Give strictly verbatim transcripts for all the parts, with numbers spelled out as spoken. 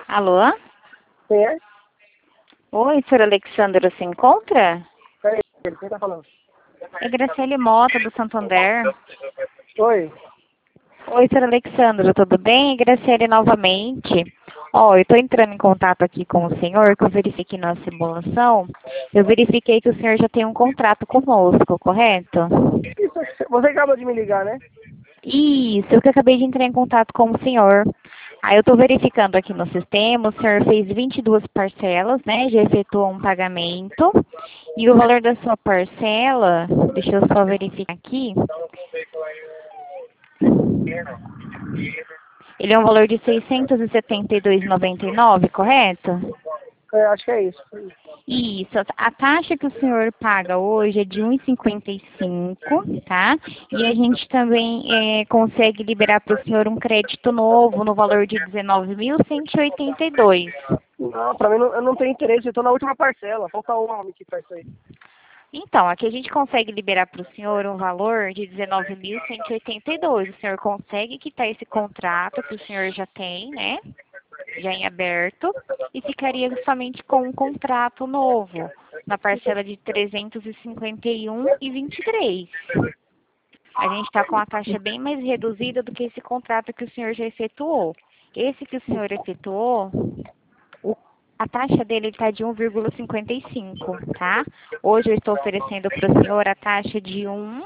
Alô? Quem é? Oi, senhor Alexandre, se encontra? Peraí, quem tá falando? É Graciele Mota, do Santander. Oi. Oi, senhor Alexandre, tudo bem? É Graciele novamente. Ó, eu estou entrando em contato aqui com o senhor, que eu verifiquei na simulação. Eu verifiquei que o senhor já tem um contrato conosco, correto? Isso, você acaba de me ligar, né? Isso, eu que acabei de entrar em contato com o senhor. Aí eu estou verificando aqui no sistema, o senhor fez vinte e duas parcelas, né? Já efetuou um pagamento. E o valor da sua parcela, deixa eu só verificar aqui. Ele é um valor de seiscentos e setenta e dois reais e noventa e nove centavos, correto? É, acho que é isso. Isso, a taxa que o senhor paga hoje é de um vírgula cinquenta e cinco, tá? E a gente também é, consegue liberar para o senhor um crédito novo no valor de dezenove mil cento e oitenta e dois. Não, pra mim não, eu não tenho interesse, eu tô na última parcela. Falta um homem que faz isso aí. Então, aqui a gente consegue liberar para o senhor um valor de dezenove mil cento e oitenta e dois. O senhor consegue quitar esse contrato que o senhor já tem, né? Já em aberto, e ficaria somente com um contrato novo, na parcela de trezentos e cinquenta e um reais e vinte e três centavos. A gente está com a taxa bem mais reduzida do que esse contrato que o senhor já efetuou. Esse que o senhor efetuou, o- a taxa dele está de um vírgula cinquenta e cinco, tá? Hoje eu estou oferecendo para o senhor a taxa de um,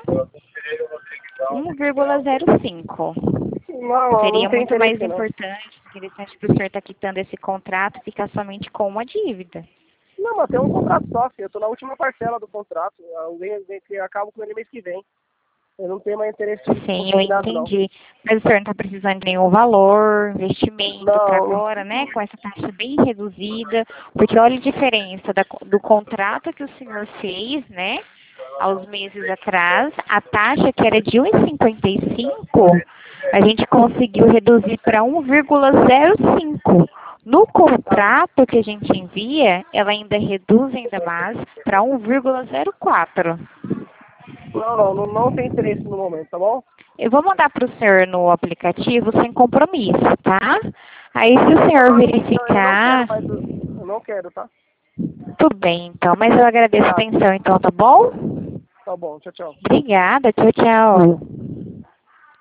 um vírgula zero cinco. Não, não, não Seria tem muito mais interesse não. importante, interessante para o senhor estar quitando esse contrato e ficar somente com uma dívida. Não, mas tem um contrato só, filho. Eu tô na última parcela do contrato. Eu, venho- venho- eu acabo com ele mês que vem. Eu não tenho mais interesse Sim, eu combinado, não. entendi. Mas o senhor não está precisando de nenhum valor, investimento para Não, não. agora, né? Com essa taxa bem reduzida. Porque olha a diferença da- do contrato que o senhor fez, né? Aos meses atrás, a taxa que era de um vírgula cinquenta e cinco, a gente conseguiu reduzir para um vírgula zero cinco. No contrato que a gente envia, ela ainda reduz ainda mais para um vírgula zero quatro. Não, não, não, não tem interesse no momento, tá bom? Eu vou mandar para o senhor no aplicativo sem compromisso, tá? Aí se o senhor Não, eu não quero verificar, mais. Eu não quero, tá? tudo bem então. Mas eu agradeço a Tá, atenção então, tá bom? tá bom, tchau, tchau. Obrigada, tchau, tchau.